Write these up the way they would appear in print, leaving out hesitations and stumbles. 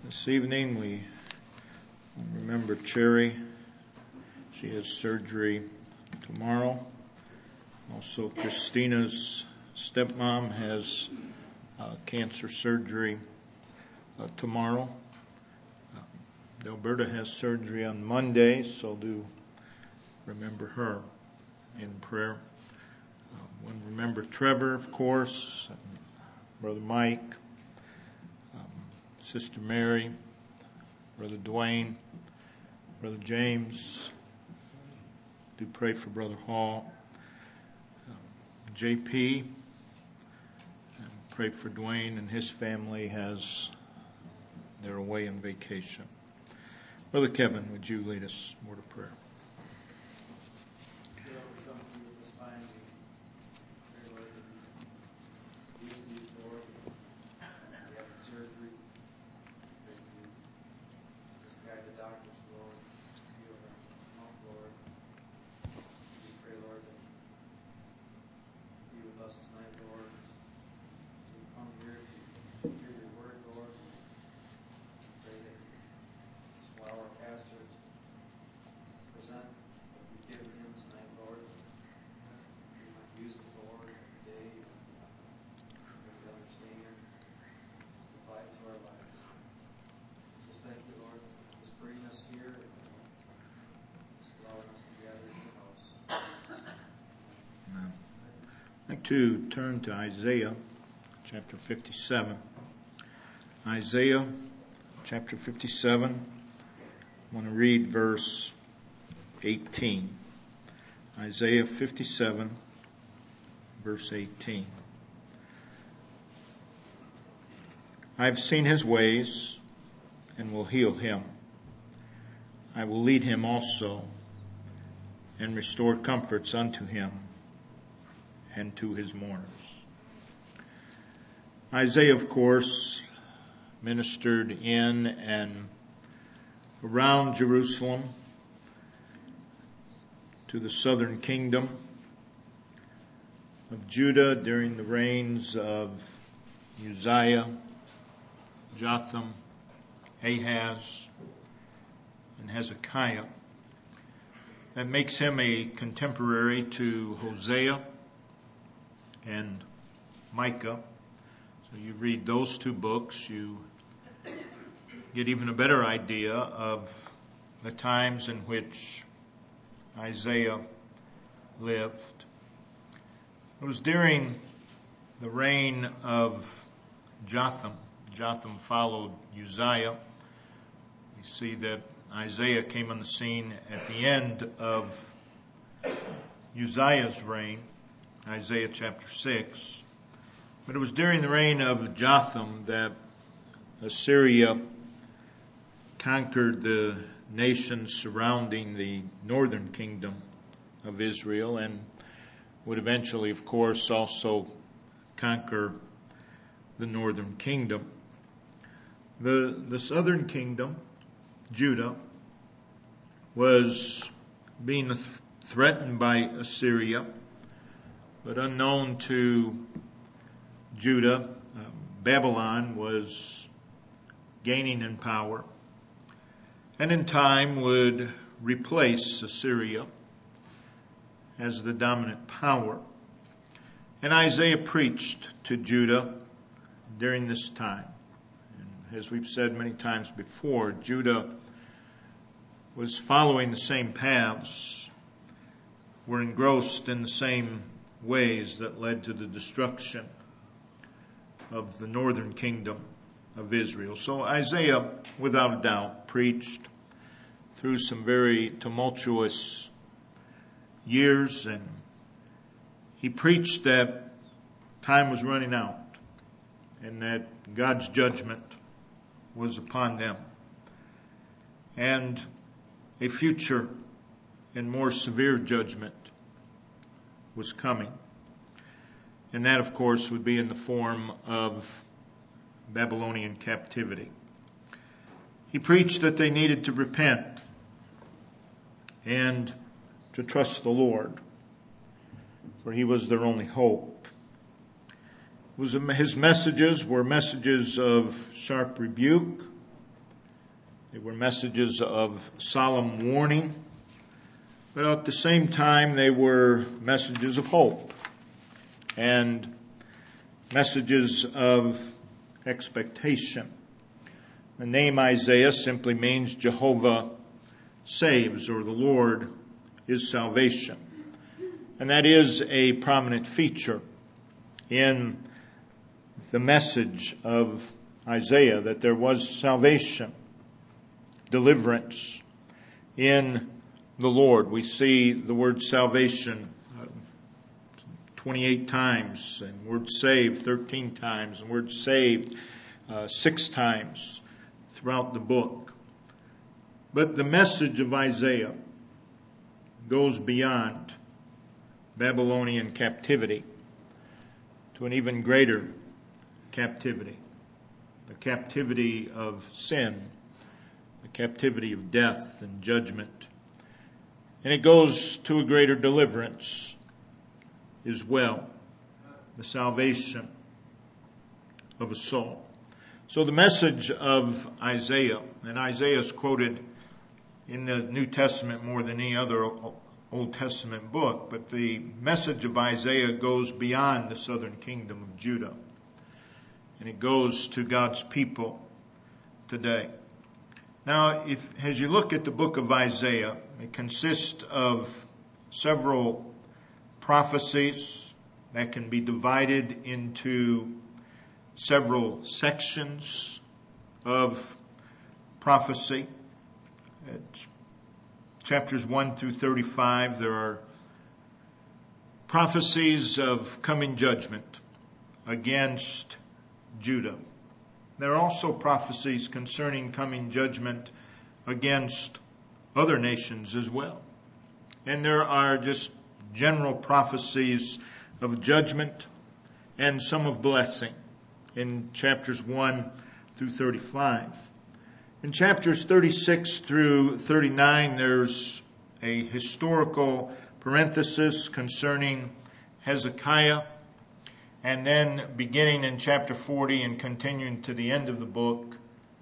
This evening we remember Cherry. She has surgery tomorrow. Also, Christina's stepmom has cancer surgery tomorrow. Alberta has surgery on Monday, so do remember her in prayer. Want to remember Trevor, of course, Brother Mike, Sister Mary, Brother Dwayne, Brother James. Do pray for Brother Hall, JP, and pray for Dwayne and his family as they're away on vacation. Brother Kevin, would you lead us in a word of prayer? I'd like to turn to Isaiah chapter 57. Isaiah chapter 57. I want to read verse 18. Isaiah 57, verse 18. I have seen his ways and will heal him. I will lead him also and restore comforts unto him and to his mourners. Isaiah, of course, ministered in and around Jerusalem to the southern kingdom of Judah during the reigns of Uzziah, Jotham, Ahaz, and Hezekiah. That makes him a contemporary to Hosea and Micah. So you read those two books, you get even a better idea of the times in which Isaiah lived. It was during the reign of Jotham. Jotham followed Uzziah. We see that Isaiah came on the scene at the end of Uzziah's reign, Isaiah chapter 6. But it was during the reign of Jotham that Assyria conquered the nations surrounding the northern kingdom of Israel and would eventually, of course, also conquer the northern kingdom. The southern kingdom, Judah, was being threatened by Assyria, but unknown to Judah, Babylon was gaining in power and in time would replace Assyria as the dominant power. And Isaiah preached to Judah during this time. And as we've said many times before, Judah was following the same paths, were engrossed in the same ways that led to the destruction of the northern kingdom of Israel. So Isaiah, without a doubt, preached through some very tumultuous years, and he preached that time was running out and that God's judgment was upon them and a future and more severe judgment was coming. And that, of course, would be in the form of Babylonian captivity. He preached that they needed to repent and to trust the Lord, for he was their only hope. His messages were messages of sharp rebuke, They were messages of solemn warning, but at the same time they were messages of hope and messages of expectation. The name Isaiah simply means Jehovah saves, or the Lord is salvation. And that is a prominent feature in the message of Isaiah, that there was salvation, deliverance in the Lord. We see the word salvation 28 times, and word saved 13 times, and word saved 6 times throughout the book. But the message of Isaiah goes beyond Babylonian captivity to an even greater captivity, the captivity of sin, the captivity of death and judgment. And it goes to a greater deliverance as well, the salvation of a soul. So the message of Isaiah, and Isaiah is quoted in the New Testament more than any other Old Testament book, but the message of Isaiah goes beyond the southern kingdom of Judah, and it goes to God's people today. Now, as you look at the book of Isaiah, it consists of several prophecies that can be divided into several sections of prophecy. It's chapters 1 through 35, there are prophecies of coming judgment against Judah. There are also prophecies concerning coming judgment against other nations as well. And there are just general prophecies of judgment and some of blessing in chapters 1 through 35. In chapters 36 through 39, there's a historical parenthesis concerning Hezekiah. And then beginning in chapter 40 and continuing to the end of the book,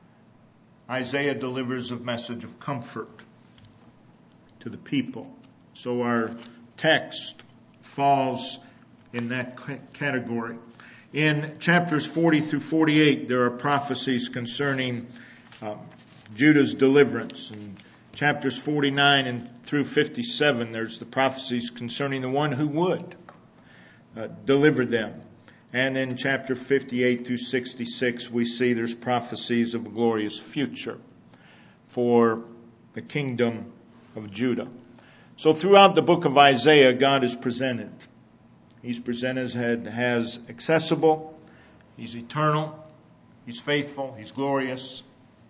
Isaiah delivers a message of comfort to the people. So our text falls in that category. In chapters 40 through 48, there are prophecies concerning Judah's deliverance. In chapters 49 and through 57, there's the prophecies concerning the one who would deliver them. And in chapter 58 through 66, we see there's prophecies of a glorious future for the kingdom of Judah. So throughout the book of Isaiah, God is presented. He's presented as accessible, He's eternal, He's faithful, He's glorious,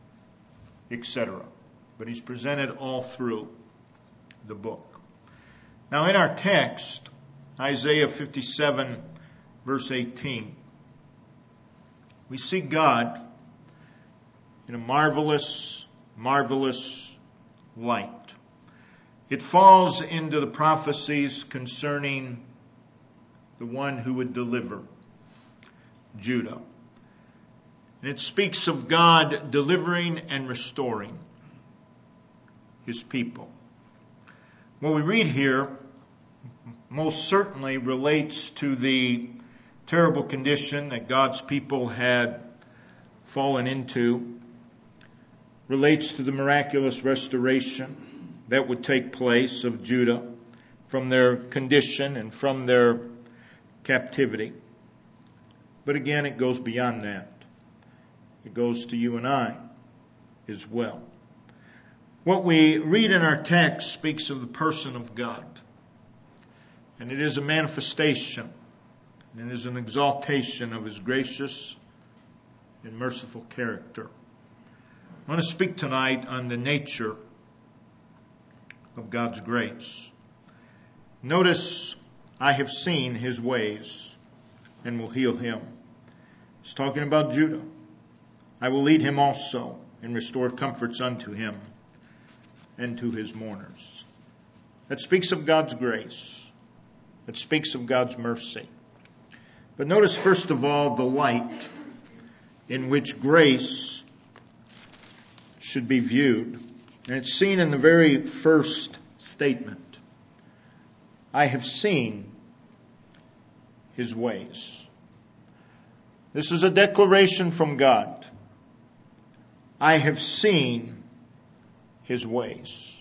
etc. But He's presented all through the book. Now in our text, Isaiah 57 verse 18, we see God in a marvelous, marvelous light. It falls into the prophecies concerning the one who would deliver Judah. And it speaks of God delivering and restoring His people. What we read here most certainly relates to the terrible condition that God's people had fallen into, relates to the miraculous restoration that would take place of Judah from their condition and from their captivity. But again, it goes beyond that. It goes to you and I as well. What we read in our text speaks of the person of God. And it is a manifestation, and it is an exaltation of His gracious and merciful character. I want to speak tonight on the nature of God's grace. Notice, I have seen His ways and will heal him. He's talking about Judah. I will lead him also and restore comforts unto him and to his mourners. That speaks of God's grace. That speaks of God's mercy. But notice first of all the light in which grace should be viewed. And it's seen in the very first statement. I have seen His ways. This is a declaration from God. I have seen His ways.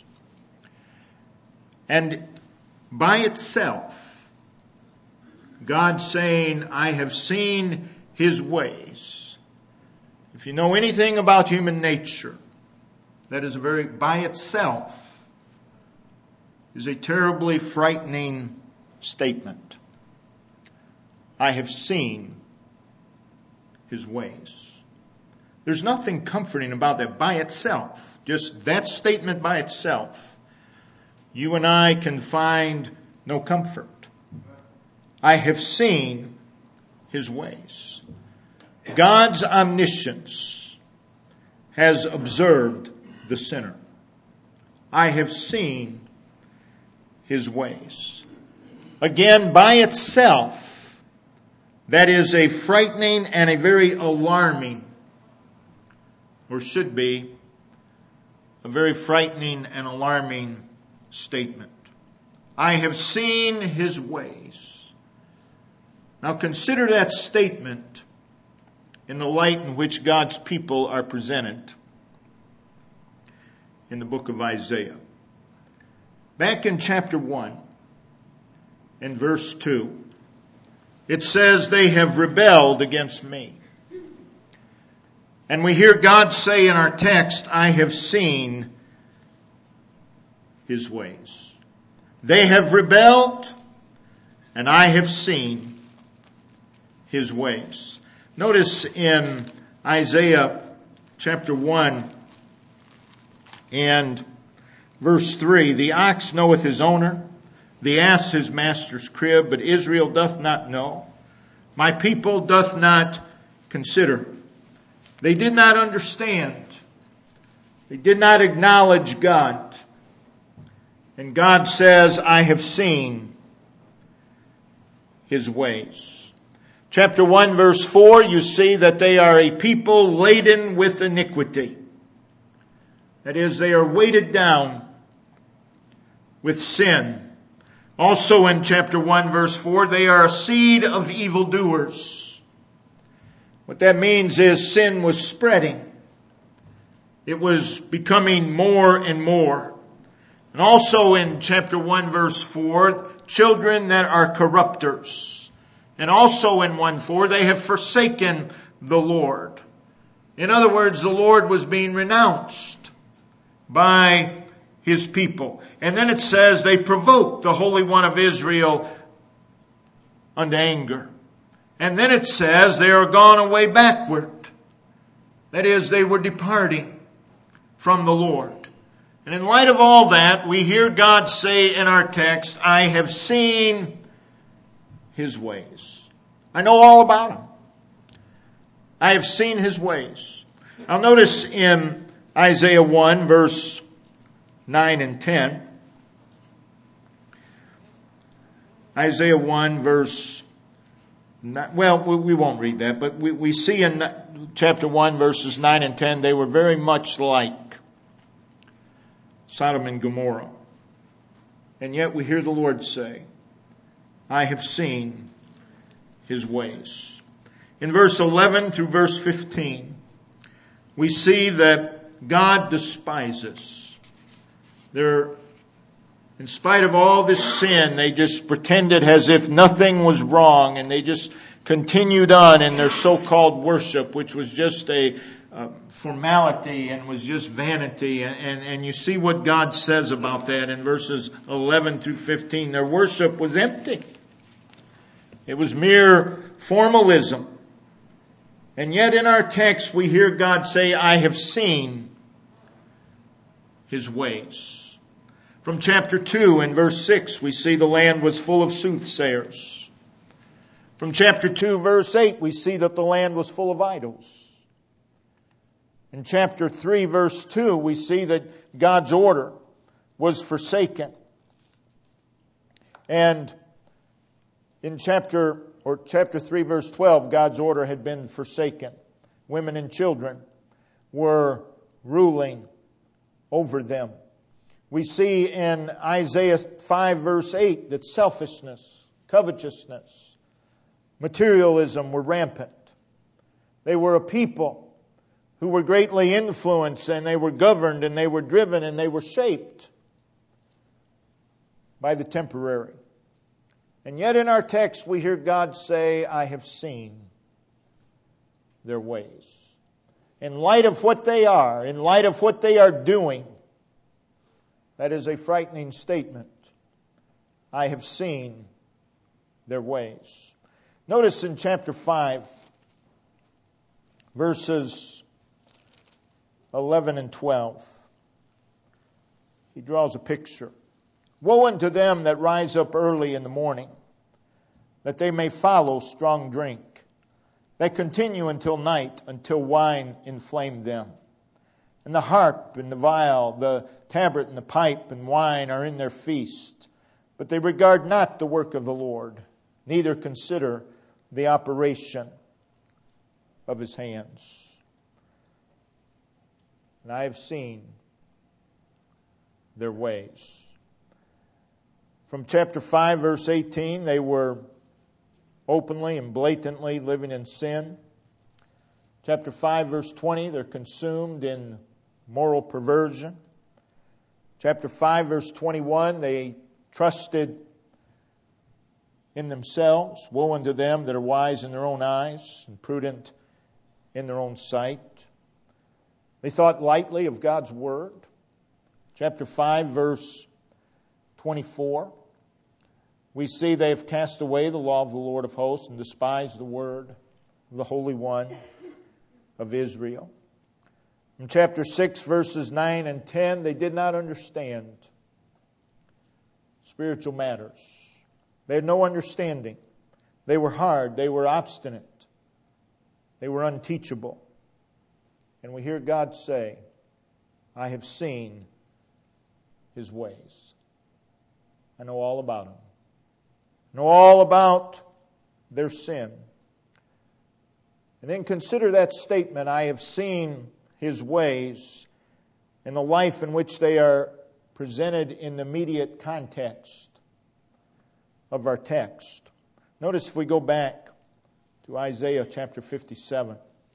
And by itself, God saying, I have seen His ways. If you know anything about human nature, that is by itself, is a terribly frightening statement. I have seen His ways. There's nothing comforting about that by itself. Just that statement by itself, you and I can find no comfort. I have seen His ways. God's omniscience has observed the sinner. I have seen His ways. Again, by itself, that is a frightening and a very alarming, or should be, a very frightening and alarming statement. I have seen His ways. Now consider that statement in the light in which God's people are presented in the book of Isaiah. Back in chapter 1, in verse 2, it says, they have rebelled against me. And we hear God say in our text, I have seen His ways. They have rebelled, and I have seen His ways. Notice in Isaiah chapter 1 and verse 3, the ox knoweth his owner, the ass his master's crib, but Israel doth not know. My people doth not consider. They did not understand. They did not acknowledge God. And God says, I have seen His ways. Chapter 1 verse 4, you see that they are a people laden with iniquity. That is, they are weighted down with sin. Also in chapter 1 verse 4, they are a seed of evildoers. What that means is sin was spreading. It was becoming more and more. And also in chapter 1 verse 4, children that are corrupters. And also in 1:4, they have forsaken the Lord. In other words, the Lord was being renounced by His people. And then it says they provoked the Holy One of Israel unto anger. And then it says they are gone away backward. That is, they were departing from the Lord. And in light of all that, we hear God say in our text, I have seen His ways. I know all about Him. I have seen His ways. Now notice in Isaiah 1 verse 9 and 10. Isaiah 1 verse 9, well, we won't read that, but we see in chapter 1 verses 9 and 10, they were very much like Sodom and Gomorrah. And yet we hear the Lord say, I have seen His ways. In verse 11 through verse 15, we see that God despises. In spite of all this sin, they just pretended as if nothing was wrong, and they just continued on in their so-called worship, which was just a formality and was just vanity. And you see what God says about that in verses 11 through 15. Their worship was empty. It was mere formalism. And yet in our text we hear God say, I have seen His ways. From chapter 2 and verse 6, we see the land was full of soothsayers. From chapter 2 verse 8, we see that the land was full of idols. In chapter 3 verse 2, we see that God's order was forsaken. And in chapter 3 verse 12, God's order had been forsaken. Women and children were ruling over them. We see in Isaiah 5 verse 8 that selfishness, covetousness, materialism were rampant. They were a people who were greatly influenced, and they were governed, and they were driven, and they were shaped by the temporary. And yet in our text we hear God say, I have seen their ways. In light of what they are, in light of what they are doing, that is a frightening statement. I have seen their ways. Notice in chapter 5, verses 11 and 12, he draws a picture. Woe unto them that rise up early in the morning, that they may follow strong drink, that continue until night, until wine inflame them. And the harp and the viol, the tabret and the pipe and wine are in their feast. But they regard not the work of the Lord, neither consider the operation of His hands. And I have seen their ways. From chapter 5, verse 18, they were openly and blatantly living in sin. Chapter 5, verse 20, they're consumed in moral perversion. Chapter 5, verse 21, they trusted in themselves. Woe unto them that are wise in their own eyes and prudent in their own sight. They thought lightly of God's word. Chapter 5, verse 24, we see they have cast away the law of the Lord of hosts and despised the word of the Holy One of Israel. In chapter 6, verses 9 and 10, they did not understand spiritual matters. They had no understanding. They were hard. They were obstinate. They were unteachable. And we hear God say, I have seen His ways. I know all about them. I know all about their sin. And then consider that statement, I have seen His ways, in the life in which they are presented in the immediate context of our text. Notice if we go back to Isaiah chapter 57.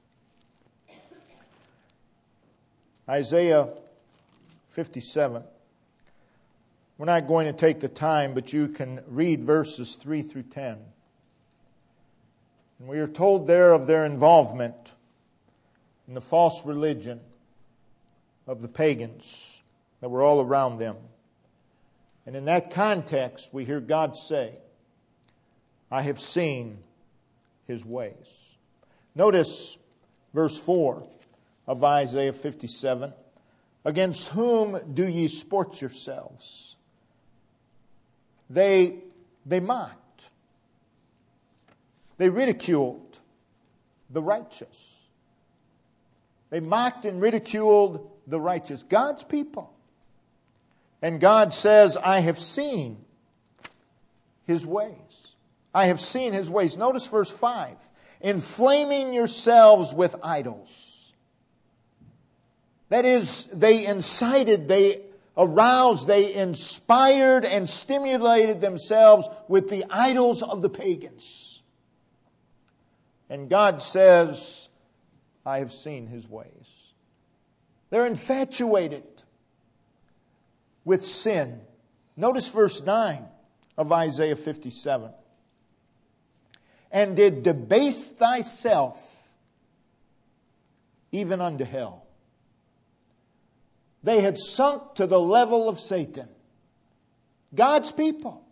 Isaiah 57. We're not going to take the time, but you can read verses 3 through 10. And we are told there of their involvement in the false religion of the pagans that were all around them. And in that context, we hear God say, I have seen His ways. Notice verse 4 of Isaiah 57. Against whom do ye sport yourselves? They mocked. They ridiculed the righteous. They mocked and ridiculed the righteous, God's people. And God says, I have seen His ways. I have seen His ways. Notice verse 5. Inflaming yourselves with idols. That is, they incited, they aroused, they inspired and stimulated themselves with the idols of the pagans. And God says, I have seen His ways. They're infatuated with sin. Notice verse 9 of Isaiah 57. And did debase thyself even unto hell. They had sunk to the level of Satan. God's people.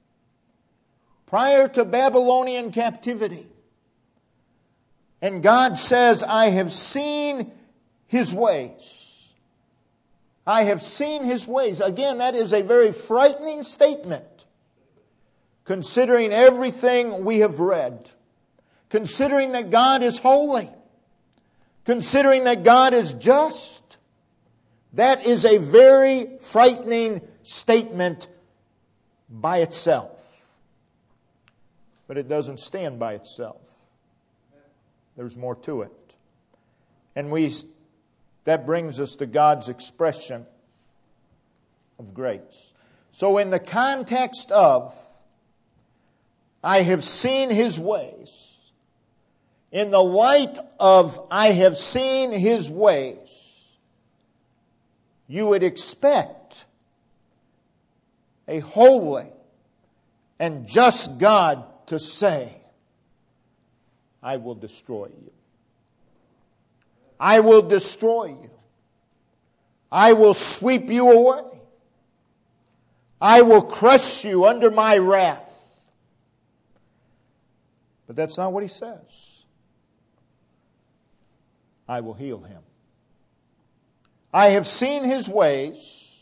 Prior to Babylonian captivity. And God says, I have seen His ways. I have seen His ways. Again, that is a very frightening statement. Considering everything we have read. Considering that God is holy. Considering that God is just. That is a very frightening statement by itself. But it doesn't stand by itself. There's more to it. And we that brings us to God's expression of grace. So in the context of, I have seen His ways, in the light of, I have seen His ways, you would expect a holy and just God to say, I will destroy you. I will destroy you. I will sweep you away. I will crush you under my wrath. But that's not what He says. I will heal him. I have seen his ways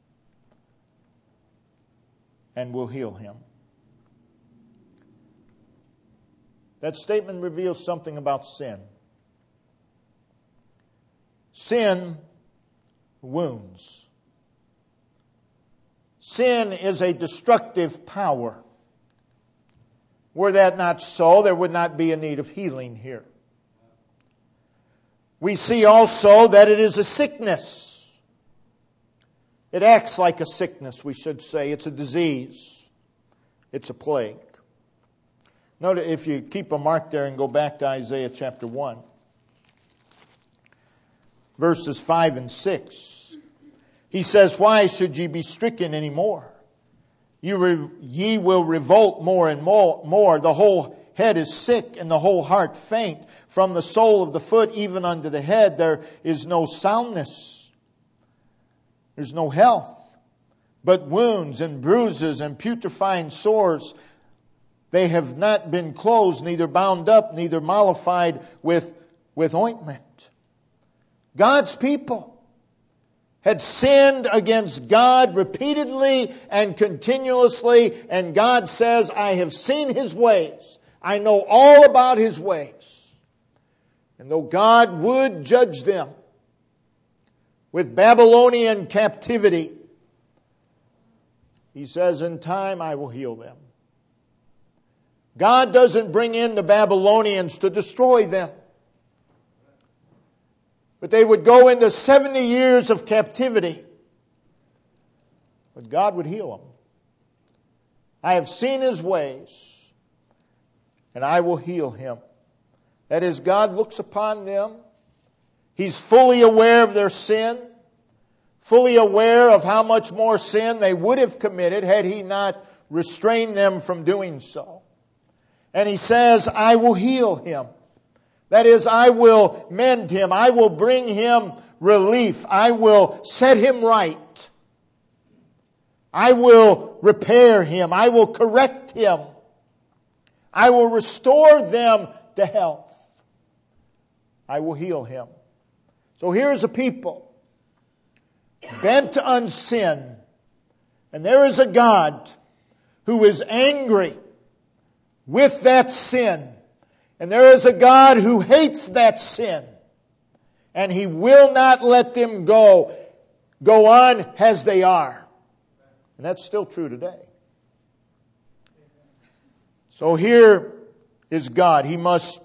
and will heal him. That statement reveals something about sin. Sin wounds. Sin is a destructive power. Were that not so, there would not be a need of healing here. We see also that it is a sickness. It acts like a sickness, we should say. It's a disease. It's a plague. Note, if you keep a mark there and go back to Isaiah chapter 1, verses 5 and 6, he says, "Why should ye be stricken any more? Ye will revolt more and more. The whole head is sick and the whole heart faint. From the sole of the foot even unto the head there is no soundness. There's no health, but wounds and bruises and putrefying sores. They have not been closed, neither bound up, neither mollified with ointment." God's people had sinned against God repeatedly and continuously, and God says, I have seen his ways. I know all about his ways. And though God would judge them with Babylonian captivity, he says, in time I will heal them. God doesn't bring in the Babylonians to destroy them. But they would go into 70 years of captivity. But God would heal them. I have seen his ways, and I will heal him. That is, God looks upon them. He's fully aware of their sin, fully aware of how much more sin they would have committed had he not restrained them from doing so. And he says, I will heal him. That is, I will mend him. I will bring him relief. I will set him right. I will repair him. I will correct him. I will restore them to health. I will heal him. So here's a people bent on sin. And there is a God who is angry with that sin. And there is a God who hates that sin. And he will not let them go on as they are. And that's still true today. So here is God. He must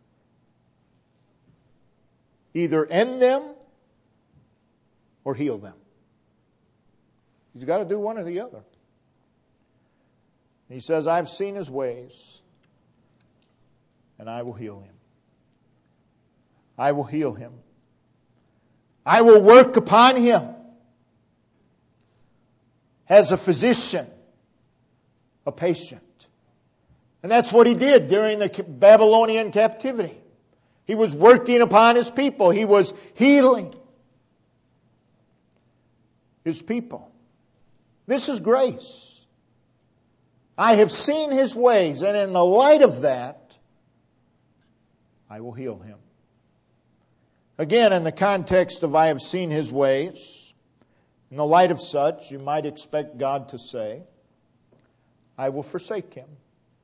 either end them or heal them. He's got to do one or the other. He says, I've seen his ways, and I will heal him. I will heal him. I will work upon him as a physician, a patient. And that's what he did during the Babylonian captivity. He was working upon his people. He was healing his people. This is grace. I have seen his ways, and in the light of that, I will heal him. Again, in the context of I have seen his ways, in the light of such, you might expect God to say, I will forsake him.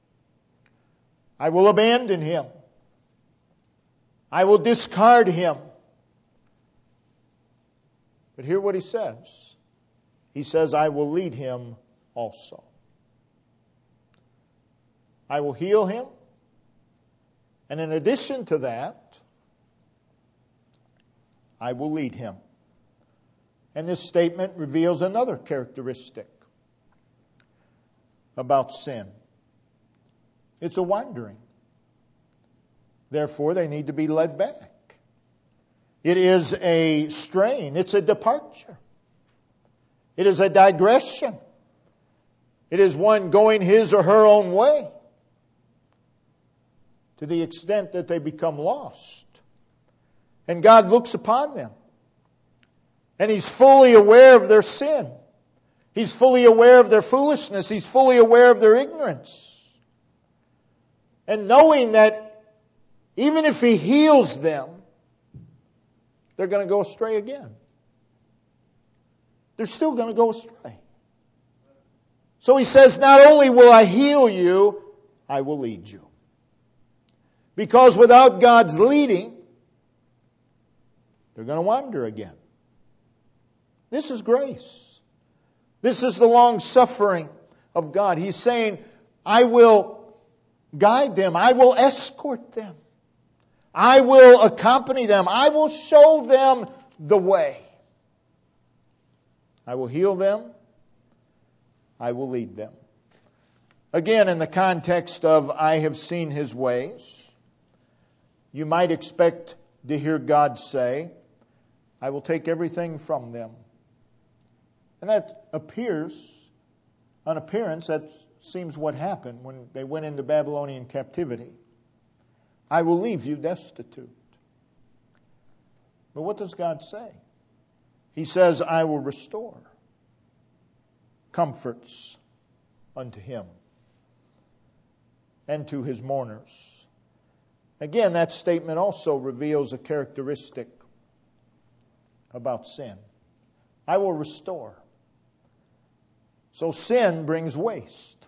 I will abandon him. I will discard him. But hear what he says. He says, I will lead him also. I will heal him. And in addition to that, I will lead him. And this statement reveals another characteristic about sin. It's a wandering. Therefore, they need to be led back. It is a strain. It's a departure. It is a digression. It is one going his or her own way to the extent that they become lost. And God looks upon them. And He's fully aware of their sin. He's fully aware of their foolishness. He's fully aware of their ignorance. And knowing that even if He heals them, they're going to go astray again. They're still going to go astray. So He says, not only will I heal you, I will lead you. Because without God's leading, they're going to wander again. This is grace. This is the long suffering of God. He's saying, I will guide them. I will escort them. I will accompany them. I will show them the way. I will heal them. I will lead them. Again, in the context of I have seen His ways, you might expect to hear God say, I will take everything from them. And that appears, on appearance, that seems what happened when they went into Babylonian captivity. I will leave you destitute. But what does God say? He says, I will restore comforts unto him and to his mourners. Again, that statement also reveals a characteristic about sin. I will restore. So sin brings waste.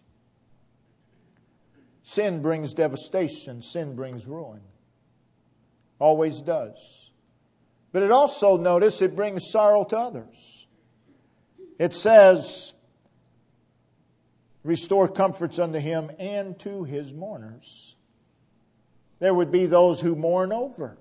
Sin brings devastation. Sin brings ruin. Always does. But it also, notice, it brings sorrow to others. It says, restore comforts unto him and to his mourners. There would be those who mourn over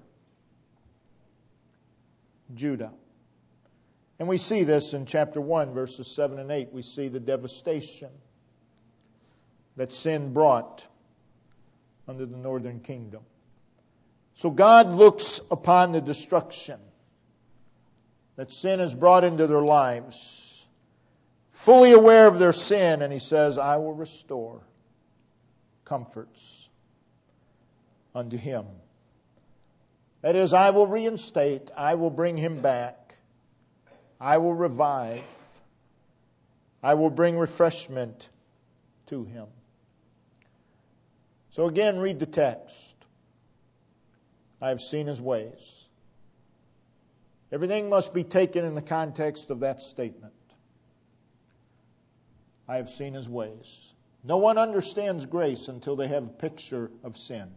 Judah. And we see this in chapter 1, verses 7 and 8. We see the devastation that sin brought under the northern kingdom. So God looks upon the destruction that sin has brought into their lives, fully aware of their sin, and He says, I will restore comforts unto him. That is, I will reinstate, I will bring him back, I will revive, I will bring refreshment to him. So again, read the text. I have seen his ways. Everything must be taken in the context of that statement. I have seen his ways. No one understands grace until they have a picture of sin.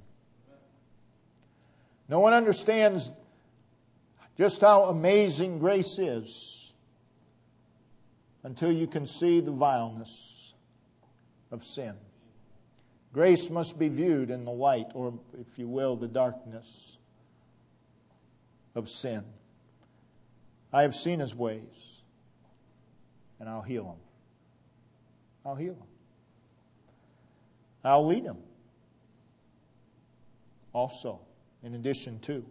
No one understands just how amazing grace is until you can see the vileness of sin. Grace must be viewed in the light, or if you will, the darkness of sin. I have seen his ways, and I'll heal him. I'll heal him. I'll lead him. Also, in addition to.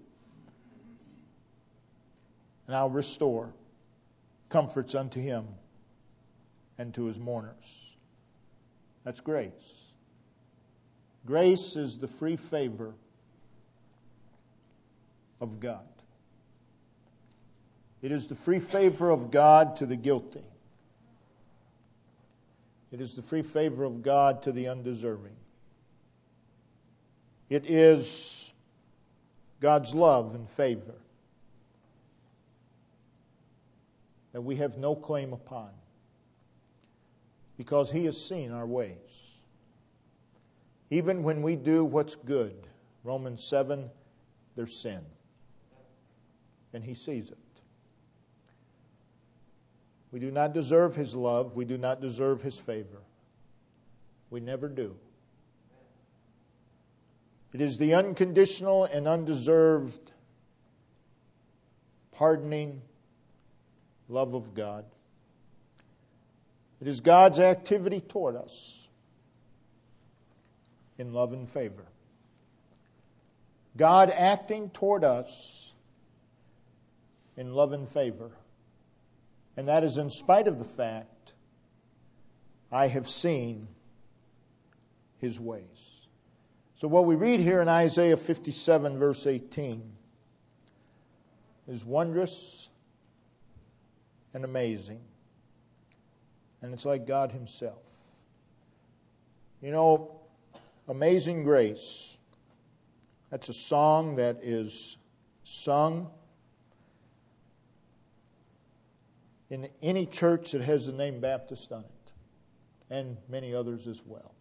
And I'll restore comforts unto him and to his mourners. That's grace. Grace is the free favor of God. It is the free favor of God to the guilty. It is the free favor of God to the undeserving. It is God's love and favor that we have no claim upon, because He has seen our ways. Even when we do what's good, Romans 7, there's sin. And He sees it. We do not deserve His love. We do not deserve His favor. We never do. It is the unconditional and undeserved pardoning love of God. It is God's activity toward us in love and favor. God acting toward us in love and favor. And that is in spite of the fact I have seen His ways. So what we read here in Isaiah 57 verse 18 is wondrous and amazing. And it's like God Himself. You know, Amazing Grace, that's a song that is sung in any church that has the name Baptist on it, and many others as well.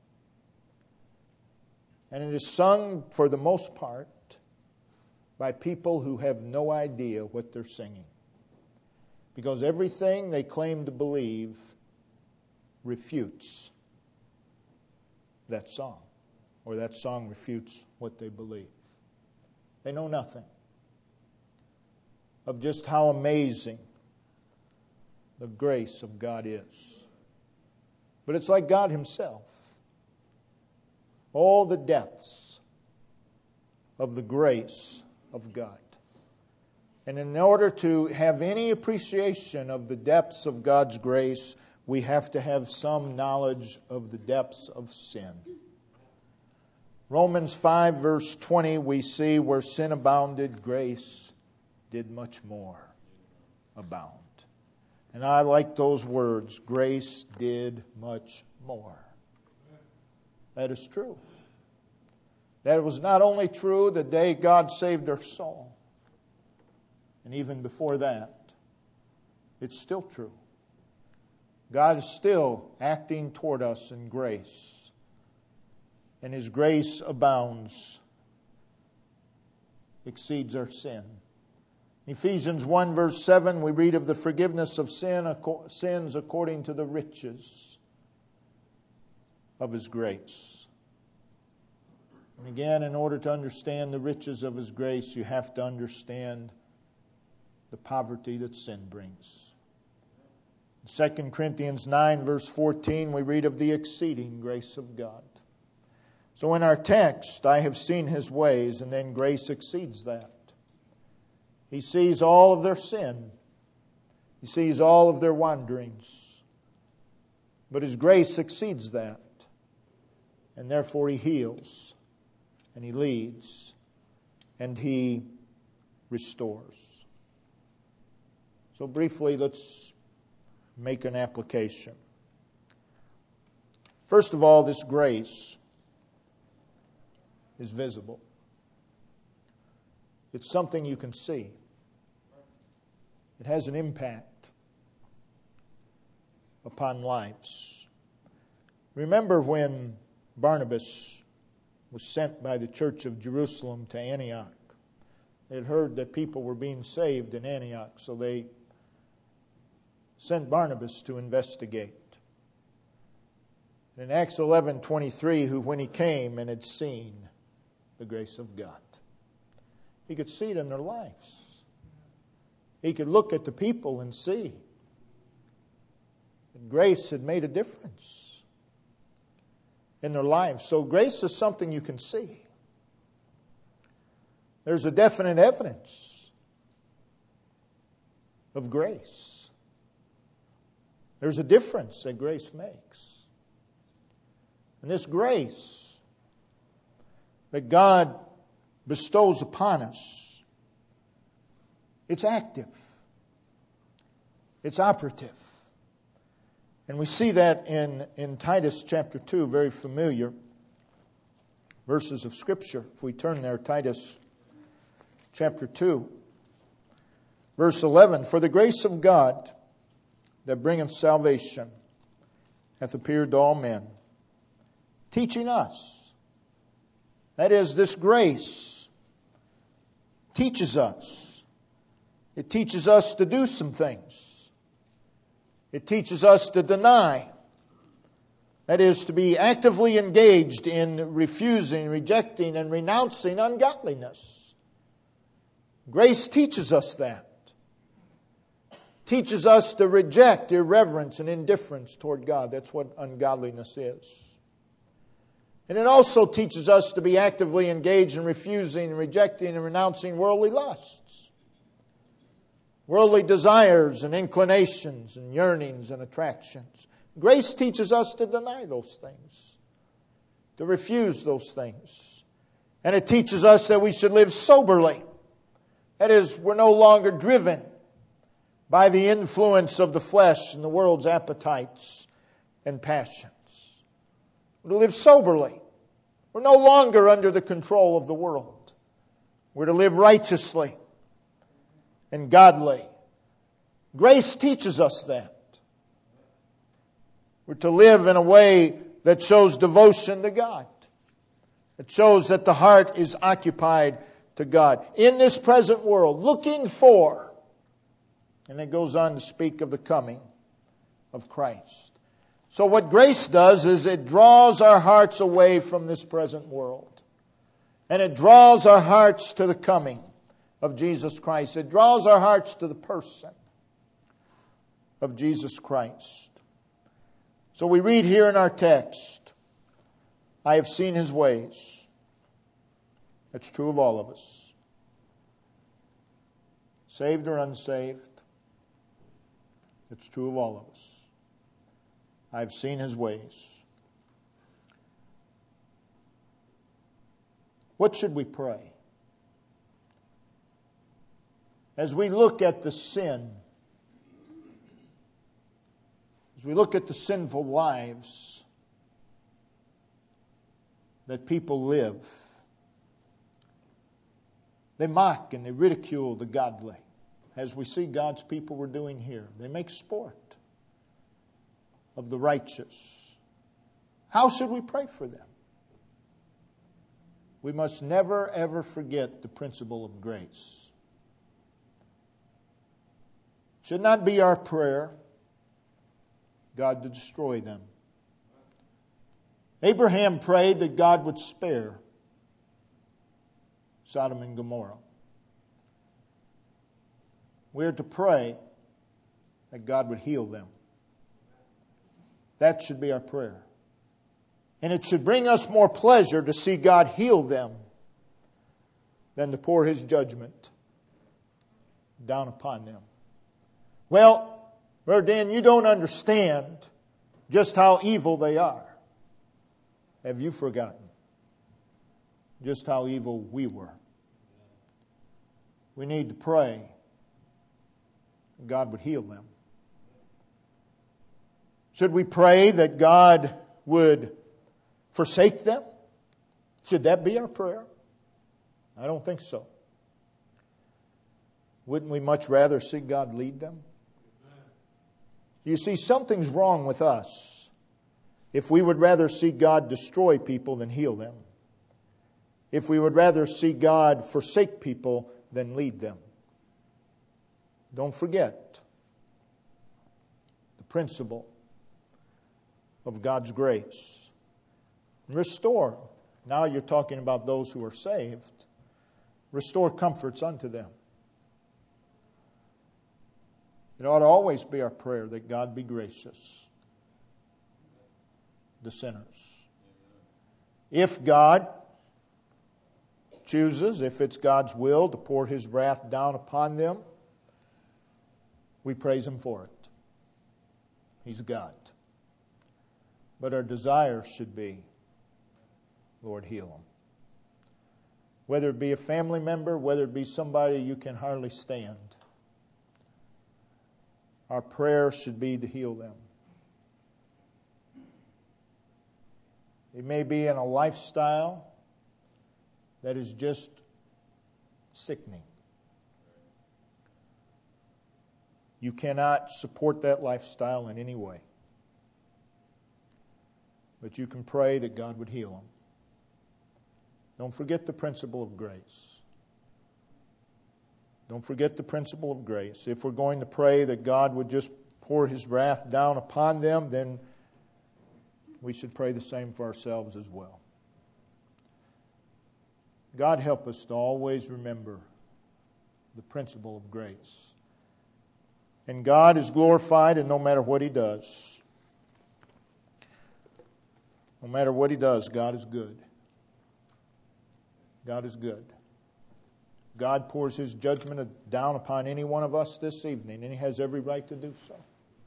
And it is sung for the most part by people who have no idea what they're singing, because everything they claim to believe refutes that song, or that song refutes what they believe. They know nothing of just how amazing the grace of God is. But it's like God Himself. All the depths of the grace of God. And in order to have any appreciation of the depths of God's grace, we have to have some knowledge of the depths of sin. Romans 5 verse 20, we see where sin abounded, grace did much more abound. And I like those words, grace did much more. That is true. That was not only true the day God saved our soul, and even before that, it's still true. God is still acting toward us in grace, and His grace abounds, exceeds our sin. Ephesians 1 verse 7, we read of the forgiveness of sins according to the riches of His grace. And again, in order to understand the riches of His grace, you have to understand the poverty that sin brings. In 2 Corinthians 9 verse 14, we read of the exceeding grace of God. So in our text, I have seen His ways, and then grace exceeds that. He sees all of their sin. He sees all of their wanderings. But His grace exceeds that. And therefore He heals, and He leads, and He restores. So briefly, let's make an application. First of all, this grace is visible. It's something you can see. It has an impact upon lives. Remember when Barnabas was sent by the church of Jerusalem to Antioch. They had heard that people were being saved in Antioch, so they sent Barnabas to investigate. In Acts 11:23, when he came and had seen the grace of God, he could see it in their lives. He could look at the people and see that grace had made a difference in their lives. So grace is something you can see. There's a definite evidence of grace. There's a difference that grace makes. And this grace that God bestows upon us, it's active. It's operative. And we see that in Titus chapter 2, very familiar verses of Scripture. If we turn there, Titus chapter 2, verse 11. For the grace of God that bringeth salvation hath appeared to all men, teaching us. That is, this grace teaches us. It teaches us to do some things. It teaches us to deny. That is, to be actively engaged in refusing, rejecting, and renouncing ungodliness. Grace teaches us that. teaches us to reject irreverence and indifference toward God. That's what ungodliness is. And it also teaches us to be actively engaged in refusing and rejecting and renouncing worldly lusts, worldly desires and inclinations and yearnings and attractions. Grace teaches us to deny those things, to refuse those things. And it teaches us that we should live soberly. That is, we're no longer driven by the influence of the flesh and the world's appetites and passions. We're to live soberly. We're no longer under the control of the world. We're to live righteously and godly. Grace teaches us that. We're to live in a way that shows devotion to God. It shows that the heart is occupied to God in this present world, looking for, and it goes on to speak of the coming of Christ. So what grace does is it draws our hearts away from this present world. And it draws our hearts to the coming of Jesus Christ. It draws our hearts to the person of Jesus Christ. So we read here in our text, I have seen His ways. That's true of all of us. Saved or unsaved, it's true of all of us. I've seen His ways. What should we pray? As we look at the sin, as we look at the sinful lives that people live, they mock and they ridicule the godly. As we see God's people were doing here, they make sport of the righteous. How should we pray for them? We must never ever forget the principle of grace. It should not be our prayer, God to destroy them. Abraham prayed that God would spare Sodom and Gomorrah. We are to pray that God would heal them. That should be our prayer. And it should bring us more pleasure to see God heal them than to pour His judgment down upon them. Well, Brother Dan, you don't understand just how evil they are. Have you forgotten just how evil we were? We need to pray that God would heal them. Should we pray that God would forsake them? Should that be our prayer? I don't think so. Wouldn't we much rather see God lead them? You see, something's wrong with us if we would rather see God destroy people than heal them. If we would rather see God forsake people than lead them. Don't forget the principle of God's grace. Restore. Now you're talking about those who are saved. Restore comforts unto them. It ought to always be our prayer that God be gracious to sinners. If God chooses, if it's God's will to pour His wrath down upon them, we praise Him for it. He's God. But our desire should be, Lord, heal them. Whether it be a family member, whether it be somebody you can hardly stand, our prayer should be to heal them. It may be in a lifestyle that is just sickening. You cannot support that lifestyle in any way. But you can pray that God would heal them. Don't forget the principle of grace. Don't forget the principle of grace. If we're going to pray that God would just pour His wrath down upon them, then we should pray the same for ourselves as well. God help us to always remember the principle of grace. And God is glorified in no matter what He does. No matter what He does, God is good. God is good. God pours His judgment down upon any one of us this evening, and He has every right to do so.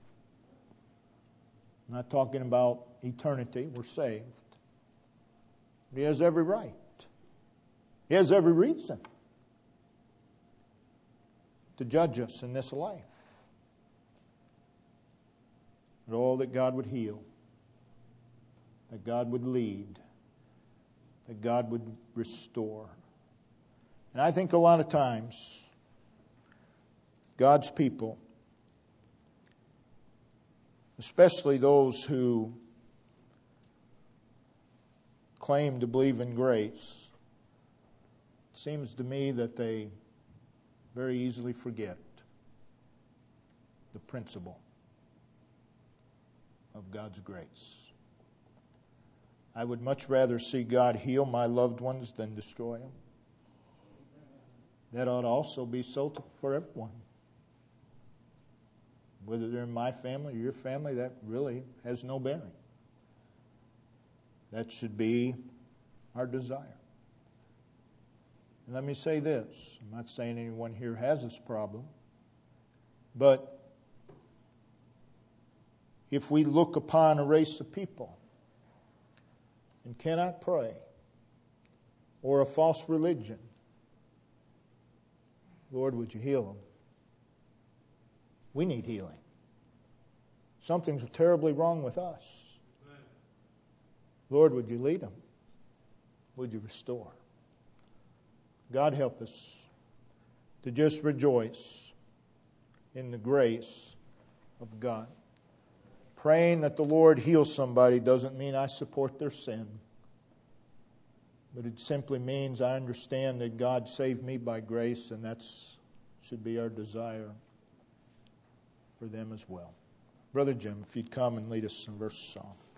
I'm not talking about eternity. We're saved. He has every right. He has every reason to judge us in this life. But all that God would heal, that God would lead, that God would restore. And I think a lot of times, God's people, especially those who claim to believe in grace, it seems to me that they very easily forget the principle of God's grace. I would much rather see God heal my loved ones than destroy them. That ought to also be so for everyone. Whether they're in my family or your family, that really has no bearing. That should be our desire. And let me say this. I'm not saying anyone here has this problem. But if we look upon a race of people and cannot pray, or a false religion, Lord, would you heal them? We need healing. Something's terribly wrong with us. Lord, would you lead them? Would you restore? God help us to just rejoice in the grace of God. Praying that the Lord heals somebody doesn't mean I support their sin. But it simply means I understand that God saved me by grace, and that should be our desire for them as well. Brother Jim, if you'd come and lead us in verse song.